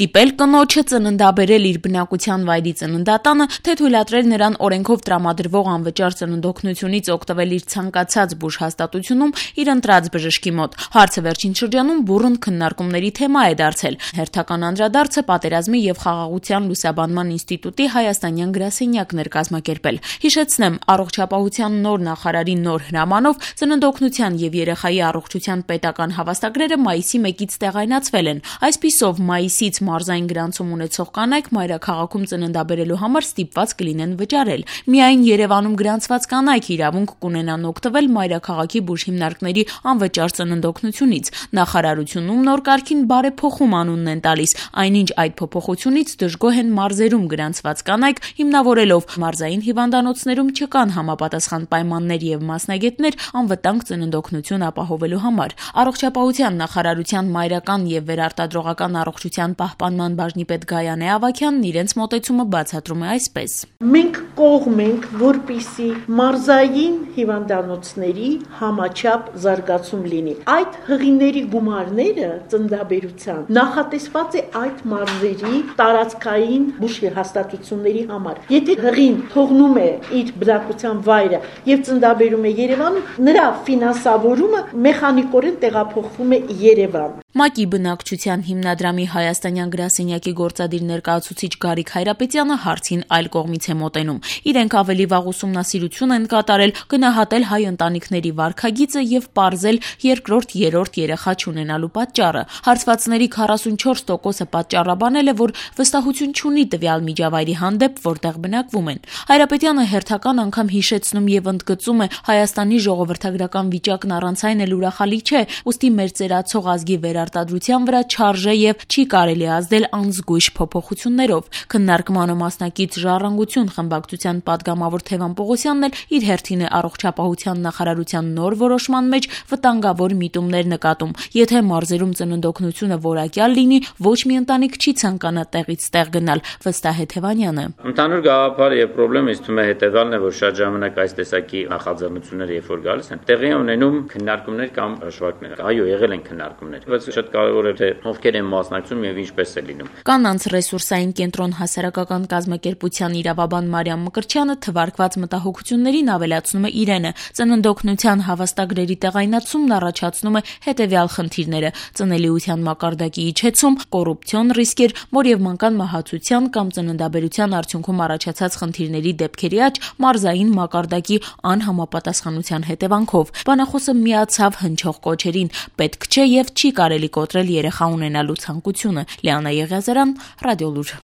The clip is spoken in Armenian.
ստիպել կնոջը ծննդաբերել իր բնակության վայրի ծննդատանը, թե թույլատրել նրան օրենքով տրամադրվող անվճար ծննդօգնությունից օգտվել իր ցանկացած բուժհաստատությունում իր ընտրած բժշկի մոտ։ Հարցը վերջին շրջանում բուռն քննարկումների թեմա է դարձել։ Հերթական անդրադարձը Պատերազմի եւ խաղաղության լուսաբանման ինստիտուտի հայաստանյան գրասենյակն էր կազմակերպել։ Հիշեցնեմ, առողջապահության նոր նախարարի նոր հրամանով ծննդօգնության եւ երեխայի առողջության պետական հավաստագրերը մայիսի 1-ից տեղայնացվել են։ Այսպիսով, մայիսից մարզային գրանցում ունեցող կանայք մայրաքաղաքում ծննդաբերելու համար ստիպված կլինեն վճարել։ Միայն Երևանում գրանցված կանայք իրավունք կունենան օգտվել մայրաքաղաքի բուժհիմնարկների անվճար ծննդօգնությունից։ Նախարարությունում նոր կարգին բարեփոխում անունն են տալիս, այնինչ այդ փոփոխությունից դժգոհ են մարզերում գրանցված կանայք, հիմնավորելով մարզային հիվանդանոցներում չկան համապատասխան պայմաններ եւ մասնագետներ անվտանգ ծննդօգնություն ապահովելու համար։ Առողջապահության նախարարության մայրական եւ վերարտադրողական առողջության պահպանման բաժնի պետ Գայանե Ավագյանն իրենց մոտեցումը բացատրում է այսպես. Մենք կողմ ենք, որպիսի մարզային հիվանդանոցների համաչափ զարգացում լինի։ Այդ հղիների գումարները ծննդաբերության նախատեսված է այդ մարզերի տարածքային բուժհաստատությունների համար։ Եթե հղին թողնում է իր բնակության վայրը եւ ծննդաբերում է Երևանում, նրա ֆինանսավորումը մեխանիկորեն տեղափոխվում է Երևան։ ՄԱԿ-ի բնակչության հիմնադրամի հայաստանյան գրասենյակի գործադիր ներկայացուցիչ Գարիկ Հայրապետյանը հարցին այլ կողմից է մոտենում։ Իրենք ավելի վաղ ուսումնասիրություն են կատարել, գնահատել հայ ընտանիքների վարքագիծը եւ պարզել երկրորդ-երրորդ երեխա չունենալու պատճառը։ Հարցվածների 44%-ը պատճառաբանել է, որ վստահություն չունի տվյալ միջավայրի հանդեպ, որտեղ բնակվում են։ Հայրապետյանը հերթական անգամ հիշեցնում եւ ընդգծում է Հայաստանի ժողովրդագրական վիճակն առանց այն էլ ուրախալի չէ, ուստի մեր ծերացող ազգի արտադրության վրա չարժե եւ չի կարելի ազդել անզգույշ փոփոխություններով։ Քննարկմանը մասնակից Ժառանգություն խմբակցության падգամավոր Թևան Պողոսյանն էլ իր հերթին է առողջապահության նախարարության նոր որոշման մեջ վտանգավոր միտումներ նկատում։ Եթե մարզերում ծննդօգնությունը որակյալ լինի, ոչ մի ընտանիք չի ցանկանա տեղից տեղ գնալ, վստահ է Թևանյանը։ Ընդհանուր գաղափարը եւ խնդրեմը ինձ թվում է հետեւյալն է, որ շատ ժամանակ այս տեսակի նախաձեռնությունները երբ որ գալիս են, տեղի ունենում քննարկումներ կամ հաշվարկներ։ Այո, եղել են քննարկումներ, բայց շատ կարևոր է թե ովքեր են մասնակցում եւ ինչպես է լինում։ Կանանց ռեսուրսային կենտրոն հասարակական կազմակերպության իրավաբան Մարիամ Մկրտչյանը թվարկված մտահոգություններին ավելացնում է իրենը։ Ծննդօգնության հավաստագրերի տեղայնացումն առաջացնում է հետեւյալ խնդիրները՝ ծնելիության մակարդակի իջեցում, կոռուպցիոն ռիսկեր, մոր եւ մանկան մահացության կամ ծննդաբերության արդյունքում առաջացած խնդիրների դեպքերի աճ, մարզային մակարդակի անհամապատասխանության հետևանքով։ Բանախոսը միացավ հնչող կոչերին՝ պետք չէ եւ չի կարելի կոտրել երեխա ունենալու ցանկությունը։ Լիանա Եղիազարյան, Ռադիոլուր։